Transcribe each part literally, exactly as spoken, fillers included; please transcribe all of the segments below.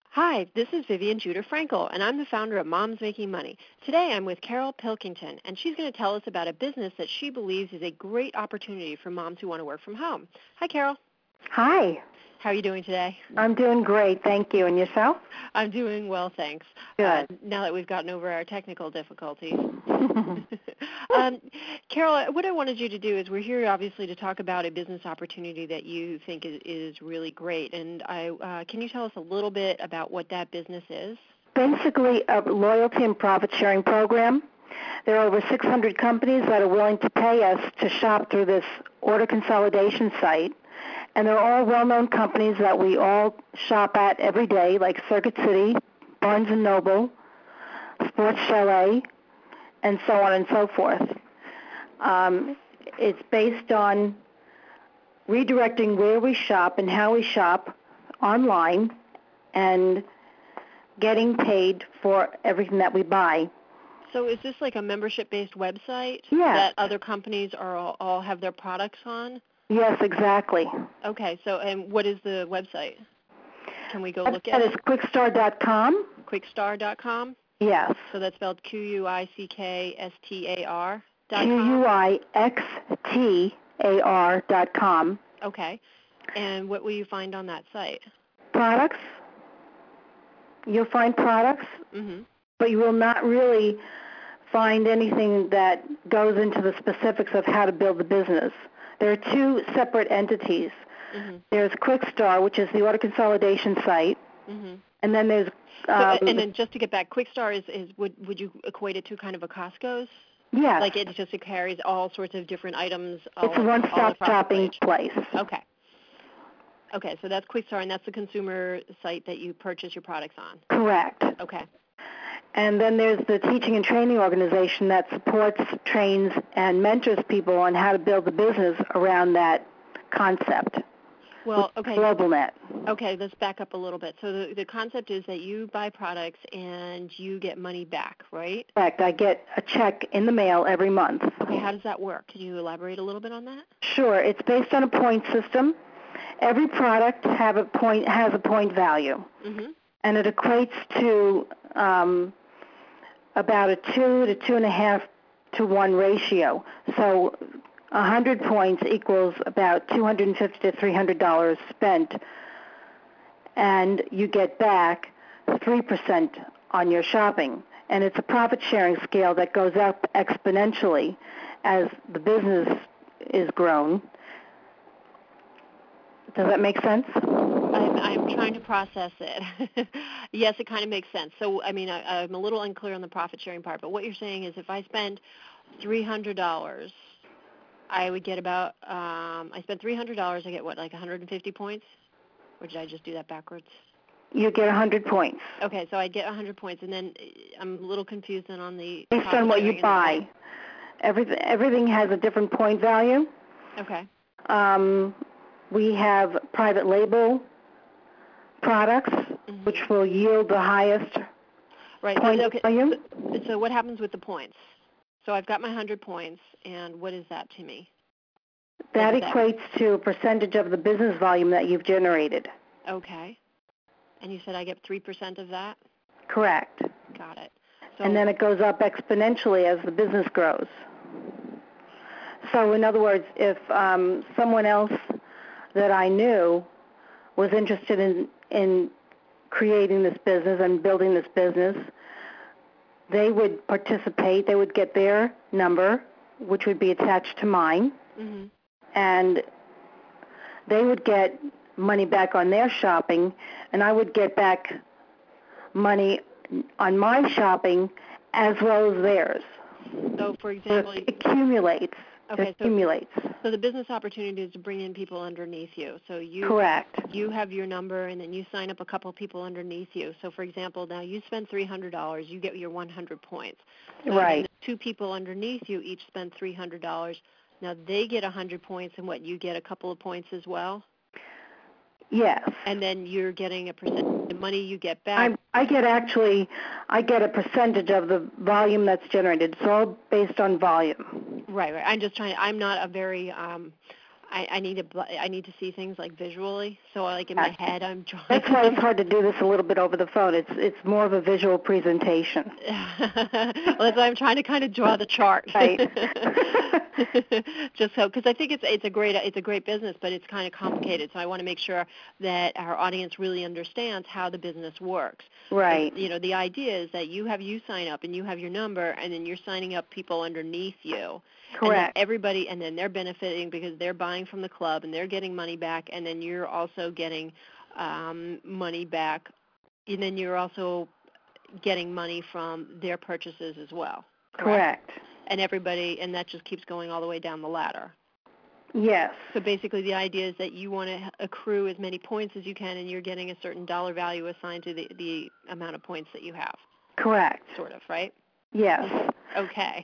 Hi, this is Vivian Judah Frankel, and I'm the founder of Moms Making Money. Today I'm with Carol Pilkington, and she's going to tell us about a business that she believes is a great opportunity for moms who want to work from home. Hi, Carol. Hi. How are you doing today? I'm doing great, thank you. And yourself? I'm doing well, thanks. Good. Uh, now that we've gotten over our technical difficulties. um, Carol, what I wanted you to do is we're here obviously to talk about a business opportunity that you think is, is really great. And I, uh, can you tell us a little bit about what that business is? Basically, a loyalty and profit sharing program. There are over six hundred companies that are willing to pay us to shop through this order consolidation site. And they're all well-known companies that we all shop at every day, like Circuit City, Barnes and Noble, Sports Chalet, and so on and so forth. Um, it's based on redirecting where we shop and how we shop online and getting paid for everything that we buy. So is this like a membership-based website Yeah. that other companies are all, all have their products on? Yes, exactly. Okay, so and what is the website? Can we go look at that it? That is quickstar dot com. quickstar dot com? Yes. So that's spelled Q U I C K S T A R dot com? Q U I X T A R dot com. Okay. And what will you find on that site? Products. You'll find products, mm-hmm. but you will not really find anything that goes into the specifics of how to build the business. There are two separate entities. Mm-hmm. There's Quickstar, which is the order consolidation site, mm-hmm. and then there's... Um, so, um, and then just to get back, Quickstar is, is would, would you equate it to kind of a Costco's? Yes. Like it just it carries all sorts of different items all, It's a one-stop shopping place. Okay. Okay, so that's Quickstar, and that's the consumer site that you purchase your products on. Correct. Okay. And then there's the teaching and training organization that supports, trains, and mentors people on how to build the business around that concept. Well, okay. GlobalNet. Okay, let's back up a little bit. So the, the concept is that you buy products and you get money back, right? Correct. I get a check in the mail every month. Okay, how does that work? Can you elaborate a little bit on that? Sure. It's based on a point system. Every product have a point has a point value, mm-hmm. and it equates to um, about a two to two and a half to one ratio. So one hundred points equals about two hundred fifty to three hundred dollars spent, and you get back three percent on your shopping. And it's a profit-sharing scale that goes up exponentially as the business is grown. Does that make sense? I'm, I'm trying to process it. Yes, it kind of makes sense. So, I mean, I, I'm a little unclear on the profit-sharing part, but what you're saying is if I spend three hundred dollars, I would get about, um, I spent three hundred dollars, I get what, like one hundred fifty points? Or did I just do that backwards? You get one hundred points. Okay, so I get one hundred points, and then I'm a little confused then on the based on what you buy. Everything, everything has a different point value. Okay. Um, we have private label products, mm-hmm. which will yield the highest right. point so, okay. value. So, so what happens with the points? So I've got my one hundred points, and what is that to me? That equates that? to a percentage of the business volume that you've generated. Okay. And you said I get three percent of that? Correct. Got it. So, and then it goes up exponentially as the business grows. So in other words, if um, someone else that I knew was interested in, in creating this business and building this business, they would participate. They would get their number, which would be attached to mine, mm-hmm. and they would get money back on their shopping, and I would get back money on my shopping as well as theirs. So, for example, so it accumulates. Okay, it accumulates. So, so the business opportunity is to bring in people underneath you. So you correct. You have your number, and then you sign up a couple people underneath you. So, for example, now you spend three hundred dollars, you get your one hundred points. So right. Two people underneath you each spend three hundred dollars. Now they get one hundred points, and what, you get a couple of points as well? Yes. And then you're getting a percent. The money you get back. I, I get actually, I get a percentage of the volume that's generated. It's all based on volume. Right, right. I'm just trying. I'm not a very. Um, I, I need to bl- I need to see things like visually. So like in my head, I'm drawing. That's why it's hard to do this a little bit over the phone. It's it's more of a visual presentation. Well, that's why I'm trying to kind of draw the chart. Right. Just so, because I think it's it's a great it's a great business, but it's kind of complicated. So I want to make sure that our audience really understands how the business works. Right. So, you know, the idea is that you have you sign up and you have your number, and then you're signing up people underneath you. Correct. And then everybody, and then they're benefiting because they're buying from the club and they're getting money back, and then you're also getting um, money back, and then you're also getting money from their purchases as well. Correct? Correct. And everybody, and that just keeps going all the way down the ladder. Yes. So basically the idea is that you want to accrue as many points as you can, and you're getting a certain dollar value assigned to the, the amount of points that you have. Correct. Sort of, right? Yes. Okay.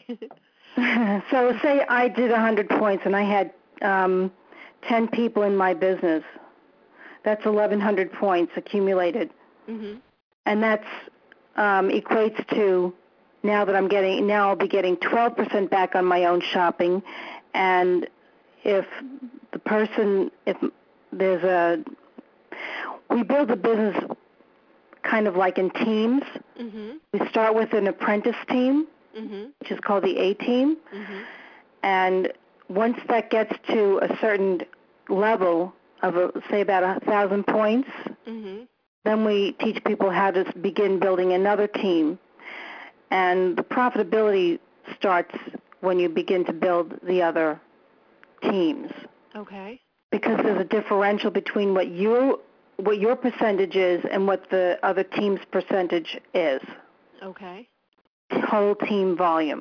So say I did one hundred points and I had um, ten people in my business. That's eleven hundred points accumulated. Mm-hmm. And that's um, equates to now that I'm getting, now I'll be getting twelve percent back on my own shopping. And if the person, if there's a, we build a business kind of like in teams. Mm-hmm. We start with an apprentice team, mm-hmm. which is called the A team. Mm-hmm. And once that gets to a certain level of, a, say, about a thousand points, mm-hmm. then we teach people how to begin building another team. And the profitability starts when you begin to build the other teams. Okay. Because there's a differential between what you what your percentage is and what the other team's percentage is. Okay. Whole team volume.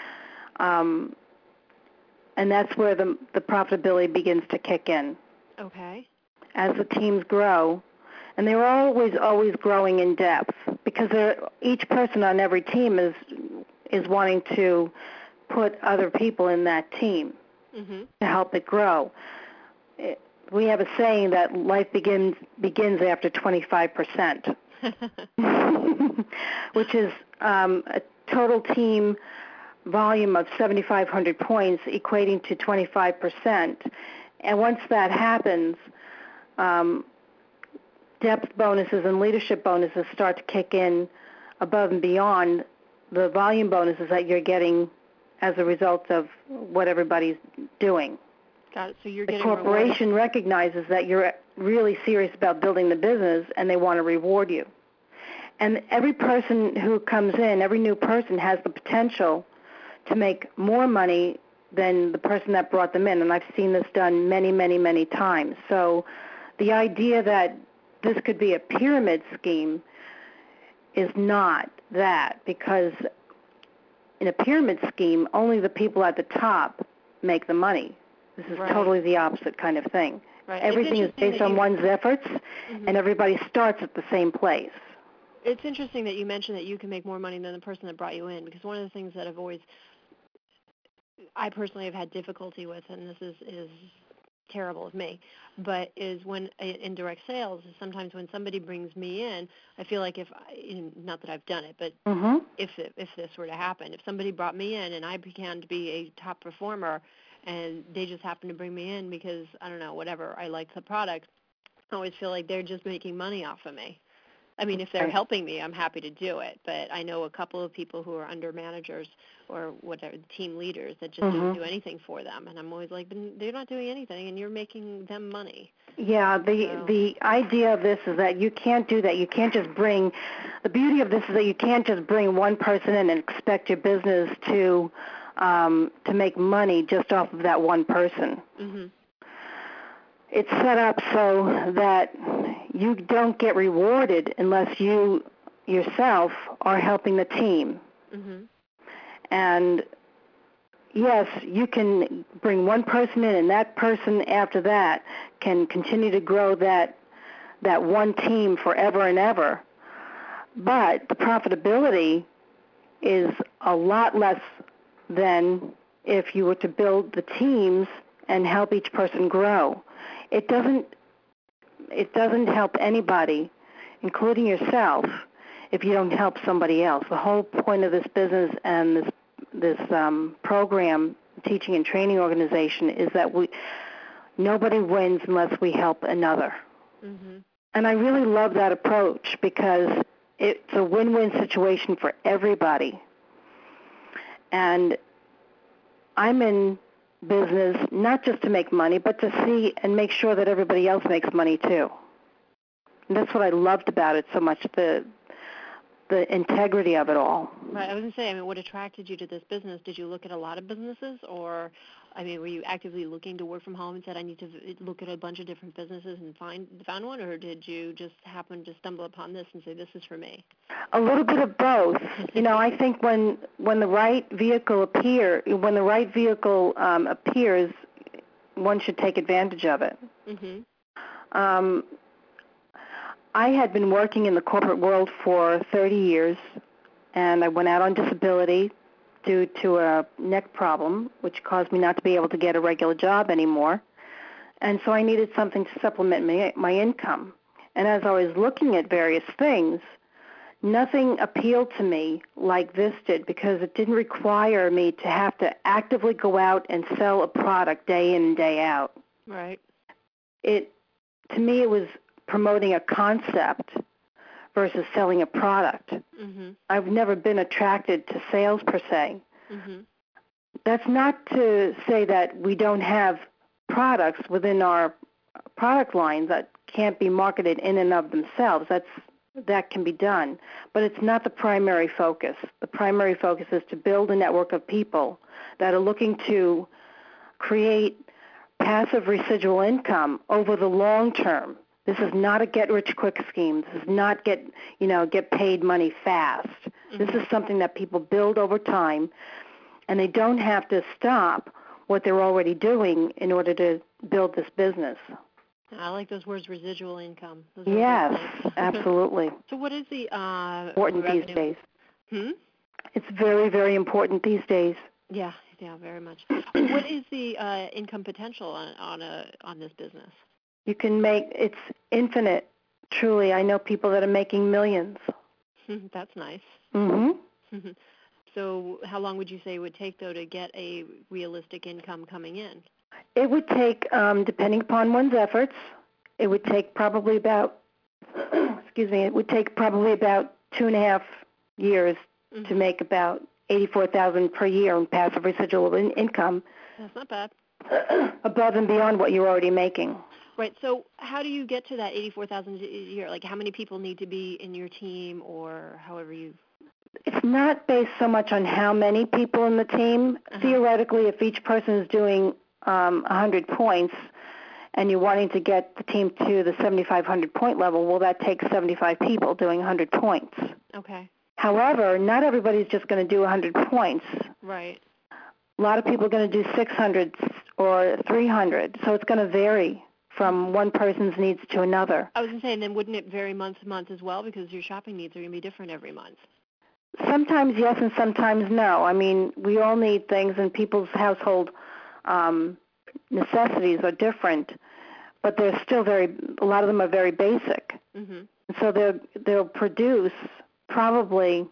Um, and that's where the, the profitability begins to kick in. Okay. As the teams grow, and they're always, always growing in depth, because each person on every team is is wanting to put other people in that team mm-hmm. to help it grow. It, we have a saying that life begins begins after twenty-five percent, which is um, a total team volume of seventy-five hundred points equating to twenty-five percent. And once that happens, um, depth bonuses and leadership bonuses start to kick in above and beyond the volume bonuses that you're getting as a result of what everybody's doing. Got it. So you're the getting corporation rewarded. recognizes that you're really serious about building the business, and they want to reward you. And every person who comes in, every new person has the potential to make more money than the person that brought them in. And I've seen this done many, many, many times. So the idea that this could be a pyramid scheme is not that, because in a pyramid scheme, only the people at the top make the money. This is right. totally the opposite kind of thing. Right. Everything is based on you... one's efforts, mm-hmm. and everybody starts at the same place. It's interesting that you mentioned that you can make more money than the person that brought you in, because one of the things that I've always, I personally have had difficulty with, and this is, is terrible of me, but is when in direct sales, sometimes when somebody brings me in, I feel like if, I, not that I've done it, but mm-hmm. if it, if this were to happen, if somebody brought me in and I began to be a top performer, and they just happen to bring me in because, I don't know, whatever, I like the product, I always feel like they're just making money off of me. I mean, if they're helping me, I'm happy to do it. But I know a couple of people who are under managers or whatever, team leaders that just mm-hmm. don't do anything for them. And I'm always like, they're not doing anything, and you're making them money. Yeah, the so. the idea of this is that you can't do that. You can't just bring, the beauty of this is that you can't just bring one person in and expect your business to um, to make money just off of that one person. Mm-hmm. It's set up so that you don't get rewarded unless you yourself are helping the team. Mm-hmm. And yes, you can bring one person in, and that person after that can continue to grow that that one team forever and ever. But the profitability is a lot less than if you were to build the teams and help each person grow. It doesn't it doesn't help anybody, including yourself, if you don't help somebody else. The whole point of this business and this this um, program, teaching and training organization, is that we nobody wins unless we help another. Mm-hmm. And I really love that approach because it's a win-win situation for everybody. And I'm in business not just to make money, but to see and make sure that everybody else makes money too. And that's what I loved about it so much, the the integrity of it all. Right. I was going to say, I mean, what attracted you to this business? Did you look at a lot of businesses, or, I mean, were you actively looking to work from home and said, I need to look at a bunch of different businesses and find found one, or did you just happen to stumble upon this and say, this is for me? A little bit of both. You know, I think when when the right vehicle appear, when the right vehicle um, appears, one should take advantage of it. Mm-hmm. Um, I had been working in the corporate world for thirty years, and I went out on disability due to a neck problem, which caused me not to be able to get a regular job anymore. And so I needed something to supplement my, my income. And as I was looking at various things, nothing appealed to me like this did, because it didn't require me to have to actively go out and sell a product day in and day out. Right. It, to me, it was promoting a concept versus selling a product. Mm-hmm. I've never been attracted to sales per se. Mm-hmm. That's not to say that we don't have products within our product line that can't be marketed in and of themselves. That's that can be done, but it's not the primary focus. The primary focus is to build a network of people that are looking to create passive residual income over the long term. This is not a get-rich-quick scheme. This is not get, you know, get paid money fast. Mm-hmm. This is something that people build over time, and they don't have to stop what they're already doing in order to build this business. I like those words, residual income. Those yes, nice. Absolutely. So what is the uh, important revenue? these days? Hmm? It's very, very important these days. Yeah, yeah, very much. What is the uh, income potential on on a on this business? You can make, it's infinite, truly. I know people that are making millions. That's nice. Mm-hmm. So how long would you say it would take, though, to get a realistic income coming in? It would take, um, depending upon one's efforts, it would take probably about, excuse me, it would take probably about two and a half years mm-hmm. to make about eighty-four thousand dollars per year in passive residual in- income. That's not bad. Above and beyond what you're already making. Right. So how do you get to that eighty-four thousand dollars a year? Like, how many people need to be in your team, or however you... It's not based so much on how many people in the team. Uh-huh. Theoretically, if each person is doing um, one hundred points and you're wanting to get the team to the seventy-five hundred point level, well, that takes seventy-five people doing one hundred points. Okay. However, not everybody's just going to do one hundred points. Right. A lot of people are going to do six hundred or three hundred, so it's going to vary from one person's needs to another. I was going to say, and then wouldn't it vary month to month as well, because your shopping needs are going to be different every month? Sometimes yes and sometimes no. I mean, we all need things, and people's household um, necessities are different, but they're still very, a lot of them are very basic. Mm-hmm. So they'll, they'll produce probably,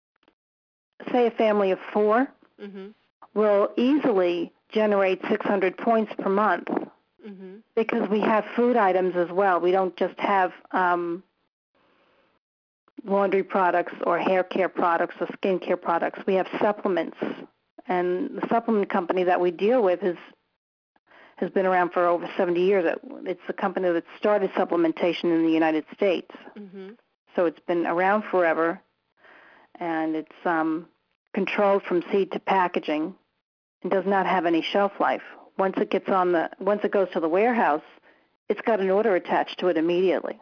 say a family of four mm-hmm. will easily generate six hundred points per month. Mm-hmm. Because we have food items as well. We don't just have um, laundry products or hair care products or skin care products. We have supplements. And the supplement company that we deal with is, has been around for over seventy years. It's the company that started supplementation in the United States. Mm-hmm. So it's been around forever, and it's um, controlled from seed to packaging and does not have any shelf life. Once it gets on the, once it goes to the warehouse, it's got an order attached to it immediately.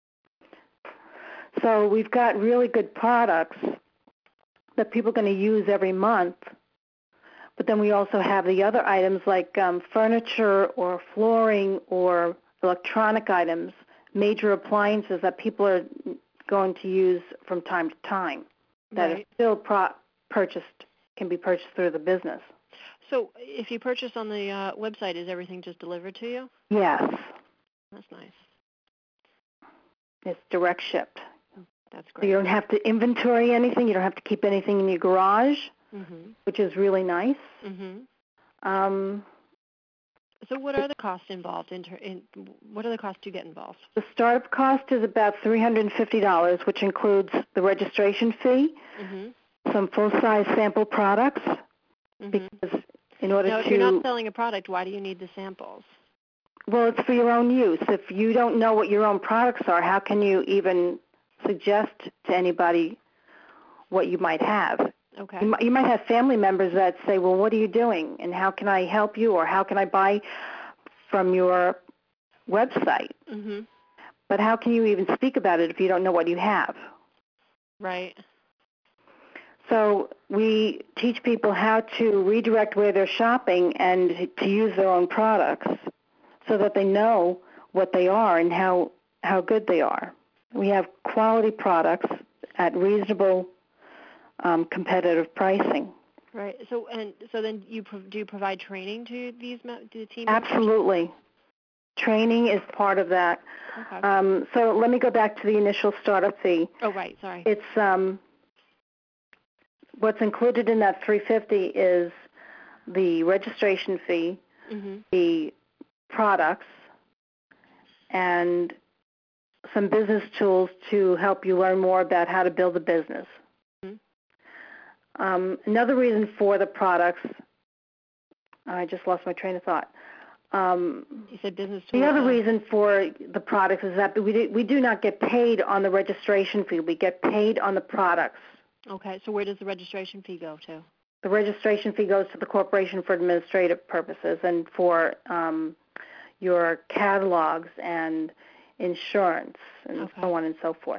So we've got really good products that people are going to use every month. But then we also have the other items like um, furniture or flooring or electronic items, major appliances that people are going to use from time to time that right. are still pro- purchased, can be purchased through the business. So if you purchase on the uh, website, is everything just delivered to you? Yes. That's nice. It's direct shipped. That's great. So you don't have to inventory anything. You don't have to keep anything in your garage, mm-hmm. which is really nice. Mm-hmm. Um, So what are the costs involved? In, ter- in what are the costs to get involved? The startup cost is about three hundred fifty dollars, which includes the registration fee, Mm-hmm. some full-size sample products, Mm-hmm. because in order now, to... if you're not selling a product, why do you need the samples? Well, it's for your own use. If you don't know what your own products are, how can you even suggest to anybody what you might have? Okay. You might, you might have family members that say, well, what are you doing, and how can I help you, or how can I buy from your website? Mm-hmm. But how can you even speak about it if you don't know what you have? Right. So we teach people how to redirect where they're shopping and to use their own products so that they know what they are and how, how good they are. We have quality products at reasonable um, competitive pricing. Right. So and so then you pro- do you provide training to these me- to the team? Absolutely. Training is part of that. Okay. Um, so let me go back to the initial startup fee. Oh, right. Sorry. It's um, what's included in that three hundred fifty dollars is the registration fee, mm-hmm. the products, and some business tools to help you learn more about how to build a business. Mm-hmm. Um, another reason for the products, I just lost my train of thought. Um, you said business tools. The other uh, reason for the products is that we do, we do not get paid on the registration fee. We get paid on the products. Okay. So where does the registration fee go to? The registration fee goes to the corporation for administrative purposes and for um, your catalogs and insurance and Okay. so on and so forth.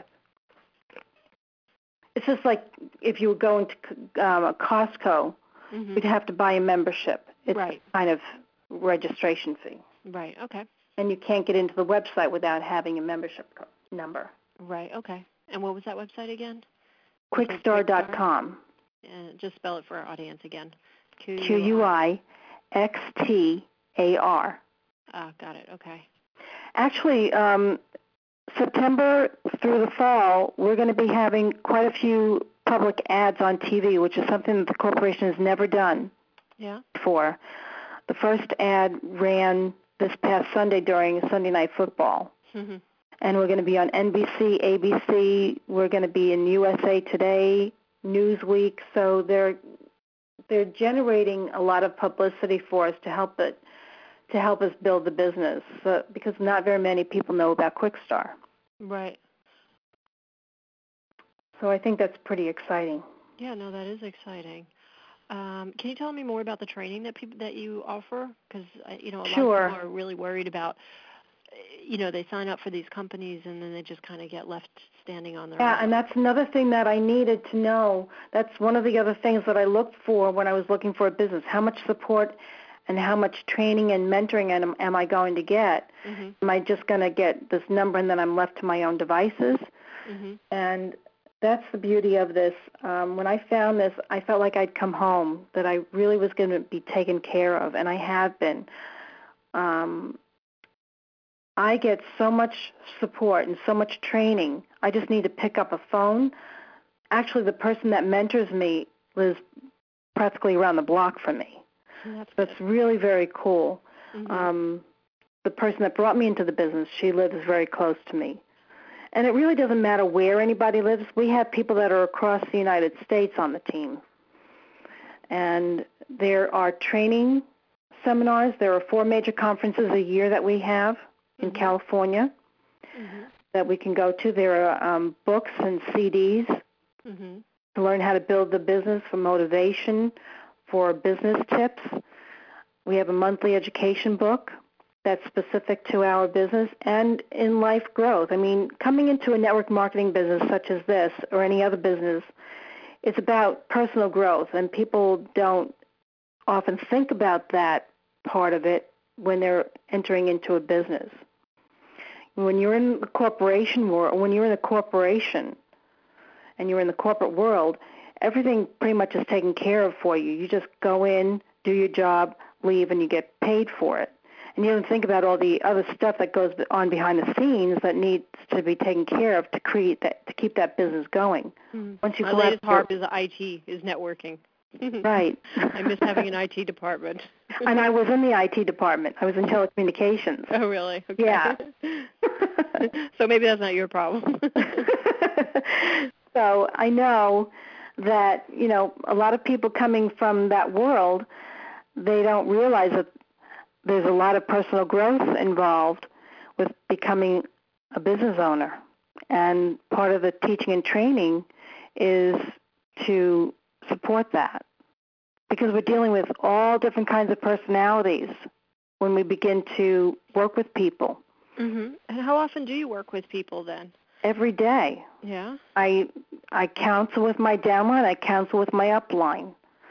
It's just like if you were going to um, a Costco, mm-hmm. you'd have to buy a membership. It's right. a kind of registration fee. Right. Okay. And you can't get into the website without having a membership co- number. Right. Okay. And what was that website again? Quickstar dot com. Uh, just spell it for our audience again. Q U I X T A R. Ah, got it. Okay. Actually, um, September through the fall, we're going to be having quite a few public ads on T V, which is something that the corporation has never done yeah. before. The first ad ran this past Sunday during Sunday Night Football. Mm-hmm. And we're going to be on N B C, A B C. We're going to be in U S A Today, Newsweek. So they're they're generating a lot of publicity for us to help it to help us build the business, so, because not very many people know about Quickstar. Right. So I think that's pretty exciting. Yeah. No, that is exciting. Um, can you tell me more about the training that people that you offer? Because you know a lot Sure. of people are really worried about. You know, they sign up for these companies and then they just kind of get left standing on their Yeah, own. and that's another thing that I needed to know. That's one of the other things that I looked for when I was looking for a business. How much support and how much training and mentoring am, am I going to get? Mm-hmm. Am I just going to get this number and then I'm left to my own devices? Mm-hmm. And that's the beauty of this. Um, when I found this, I felt like I'd come home, that I really was going to be taken care of, and I have been. Um, I get so much support and so much training. I just need to pick up a phone. Actually, the person that mentors me lives practically around the block from me. That's so it's really very cool. Mm-hmm. Um, the person that brought me into the business, she lives very close to me. And it really doesn't matter where anybody lives. We have people that are across the United States on the team. And there are training seminars. There are four major conferences a year that we have in mm-hmm. California mm-hmm. that we can go to. There are um, books and C Ds mm-hmm. to learn how to build the business, for motivation, for business tips. We have a monthly education book that's specific to our business and in life growth. I mean, coming into a network marketing business such as this or any other business, it's about personal growth, and people don't often think about that part of it when they're entering into a business. When you're in the corporation world, when you're in a corporation and you're in the corporate world, everything pretty much is taken care of for you. You just go in, do your job, leave, and you get paid for it. And you don't think about all the other stuff that goes on behind the scenes that needs to be taken care of to create that, to keep that business going. Mm-hmm. Once you My go latest out harp is I T, is networking. Right. I miss having an I T department. And I was in the I T department. I was in telecommunications. Oh, really? Okay. Yeah. So maybe that's not your problem. So I know that, you know, a lot of people coming from that world, they don't realize that there's a lot of personal growth involved with becoming a business owner. And part of the teaching and training is to support that, because we're dealing with all different kinds of personalities when we begin to work with people. Mm-hmm. And how often do you work with people then? Every day. Yeah. I I counsel with my downline. I counsel with my upline,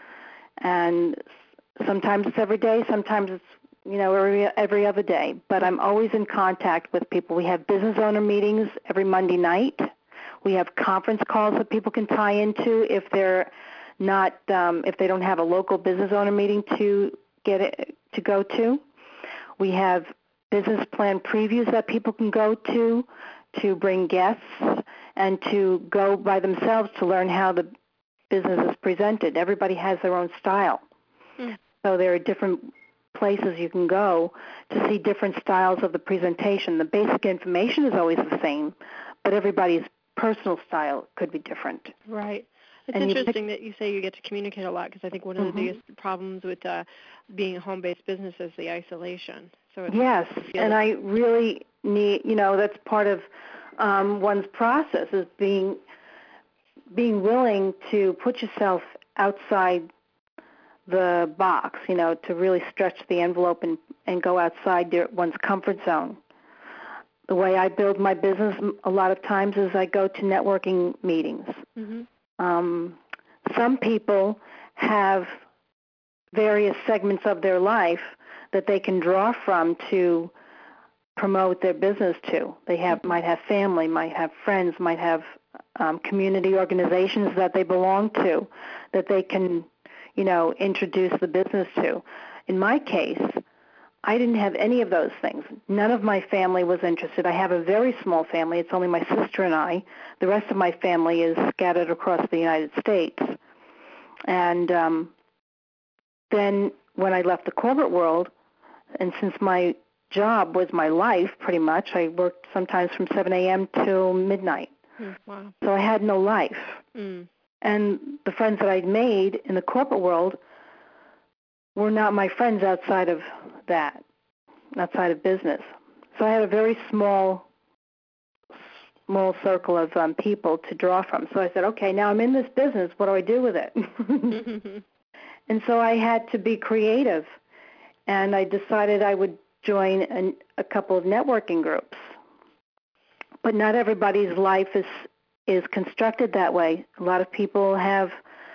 and sometimes it's every day. Sometimes it's you know every every other day. But I'm always in contact with people. We have business owner meetings every Monday night. We have conference calls that people can tie into if they're not um, if they don't have a local business owner meeting to get it, to go to. We have business plan previews that people can go to to bring guests and to go by themselves to learn how the business is presented. Everybody has their own style. Mm. So there are different places you can go to see different styles of the presentation. The basic information is always the same, but everybody's personal style could be different. Right. It's and interesting you pick, that you say you get to communicate a lot, because I think one of mm-hmm. the biggest problems with uh, being a home-based business is the isolation. So it's, yes, and I really need, you know, that's part of um, one's process is being being willing to put yourself outside the box, you know, to really stretch the envelope and, and go outside their, one's comfort zone. The way I build my business a lot of times is I go to networking meetings. Mm-hmm. Um, some people have various segments of their life that they can draw from to promote their business to. They have might have family, might have friends, might have um, community organizations that they belong to that they can, you know, introduce the business to. In my case, I didn't have any of those things. None of my family was interested. I have a very small family. It's only my sister and I. The rest of my family is scattered across the United States. And um, then when I left the corporate world, and since my job was my life pretty much, I worked sometimes from seven a.m. till midnight. Mm, wow. So I had no life. Mm. And the friends that I'd made in the corporate world were not my friends outside of that, outside of business. So I had a very small, small circle of um, people to draw from. So I said, okay, now I'm in this business. What do I do with it? Mm-hmm. And so I had to be creative, and I decided I would join an, a couple of networking groups. But not everybody's life is is constructed that way. A lot of people have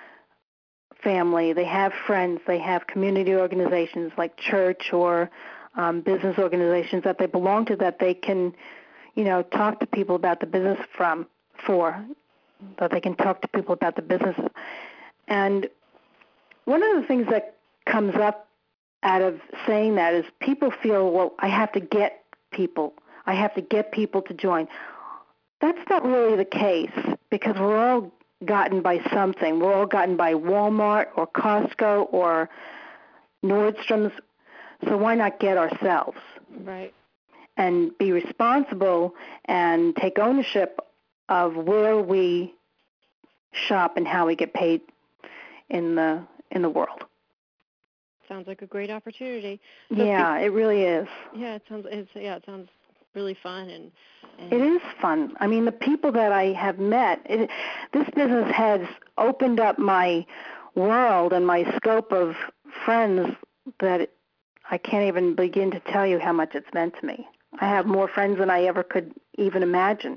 family, they have friends, they have community organizations like church or um, business organizations that they belong to that they can, you know, talk to people about the business from, for, that they can talk to people about the business. And one of the things that comes up out of saying that is people feel, well, I have to get people. I have to get people to join. That's not really the case, because we're all gotten by something. We're all gotten by Walmart or Costco or Nordstrom's. So why not get ourselves? Right. And be responsible and take ownership of where we shop and how we get paid in the in the world. Sounds like a great opportunity. So yeah, it really is. Yeah, it sounds. It's, yeah, it sounds really fun and, and. It is fun. I mean, the people that I have met, it, this business has opened up my world and my scope of friends that it, I can't even begin to tell you how much it's meant to me. I have more friends than I ever could even imagine.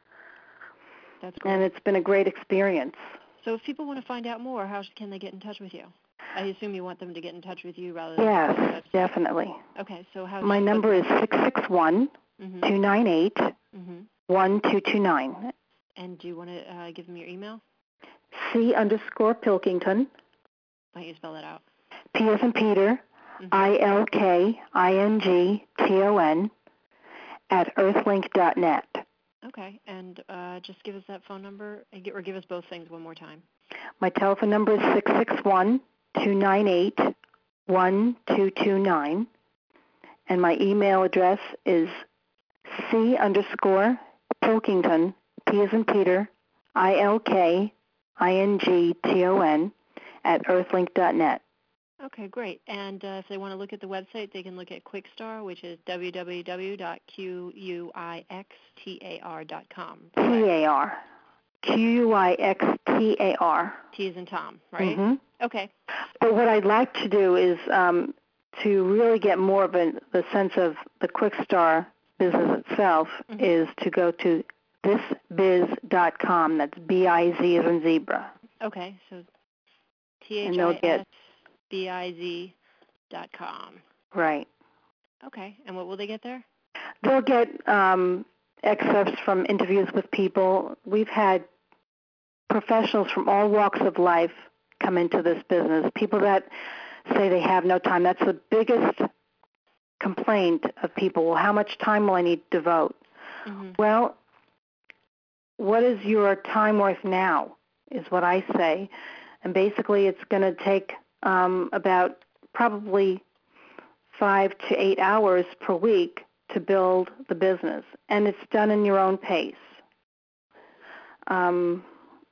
That's great. And it's been a great experience. So if people want to find out more, how can they get in touch with you? I assume you want them to get in touch with you rather than... Yes, definitely. Okay, so how... My number is six six one, two nine eight, one two two nine. And do you want to uh, give them your email? C underscore Pilkington. Why don't you spell that out? P as in Peter, mm-hmm. I L K I N G T O N, at earthlink dot net. Okay, and uh, just give us that phone number, or give us both things one more time. My telephone number is six six one, two nine eight, one two two nine. And my email address is C underscore Pilkington, P as in Peter, I L K I N G T O N, at earthlink dot net. Okay, great. And uh, if they want to look at the website, they can look at Quickstar, which is w w w dot quickstar dot com. T A R. Q U I X T A R. T as in Tom, right? Mm-hmm. Okay. But what I'd like to do is um, to really get more of a, the sense of the Quickstar business itself, mm-hmm. is to go to this biz dot com. That's B I Z as in zebra. Okay, so T H I S B I Z dot com. Right. Okay, and what will they get there? They'll get um, excerpts from interviews with people. We've had professionals from all walks of life come into this business, people that say they have no time. That's the biggest complaint of people. Well, how much time will I need to devote? Mm-hmm. Well, what is your time worth now is what I say. And basically it's going to take um, about probably five to eight hours per week to build the business. And it's done in your own pace. Um,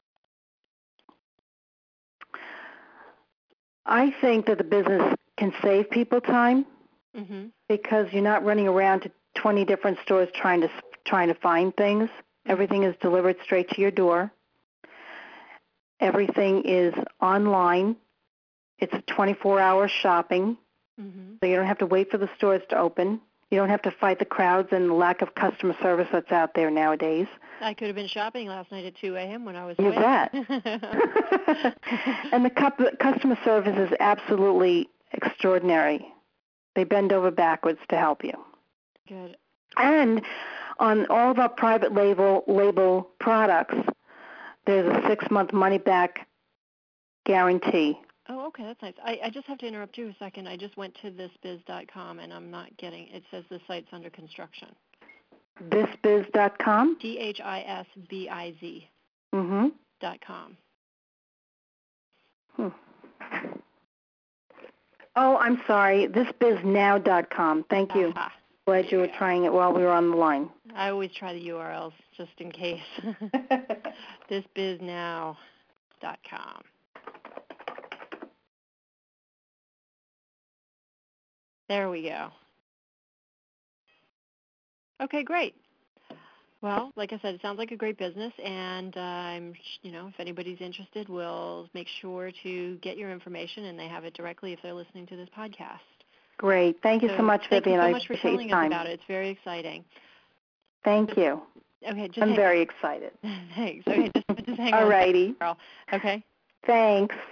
I think that the business can save people time, mm-hmm. because you're not running around to twenty different stores trying to trying to find things. Mm-hmm. Everything is delivered straight to your door. Everything is online. It's twenty-four hour shopping, mm-hmm. so you don't have to wait for the stores to open. You don't have to fight the crowds and the lack of customer service that's out there nowadays. I could have been shopping last night at two a.m. when I was You awake. bet. And the cu- customer service is absolutely extraordinary. They bend over backwards to help you. Good. And on all of our private label label products, there's a six-month money-back guarantee. Oh, okay, that's nice. I, I just have to interrupt you a second. I just went to this biz dot com, and I'm not getting, it says the site's under construction. this biz dot com? T H I S B I Z mm-hmm. dot com. Hmm. Oh, I'm sorry, this biz now dot com. Thank you. Aha. Glad you were trying it while we were on the line. I always try the U R Ls just in case. this biz now dot com. There we go. Okay, great. Well, like I said, it sounds like a great business, and uh, I'm, you know, if anybody's interested, we'll make sure to get your information, and they have it directly if they're listening to this podcast. Great. Thank you so, so much, thank Vivian. Thank you so I much for telling us about it. It's very exciting. Thank you. Okay, just I'm hang very on. excited. Thanks. Okay, just, just hang on. All righty. Okay. Thanks.